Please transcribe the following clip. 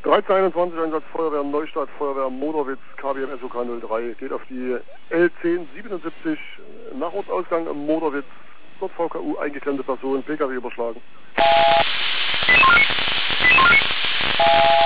1321 Einsatz Feuerwehr Neustadt, Feuerwehr Moderwitz, KBM SOK 03, geht auf die L1077 nach Ortsausgang im Moderwitz, dort VKU eingeklemmte Person, PKW überschlagen.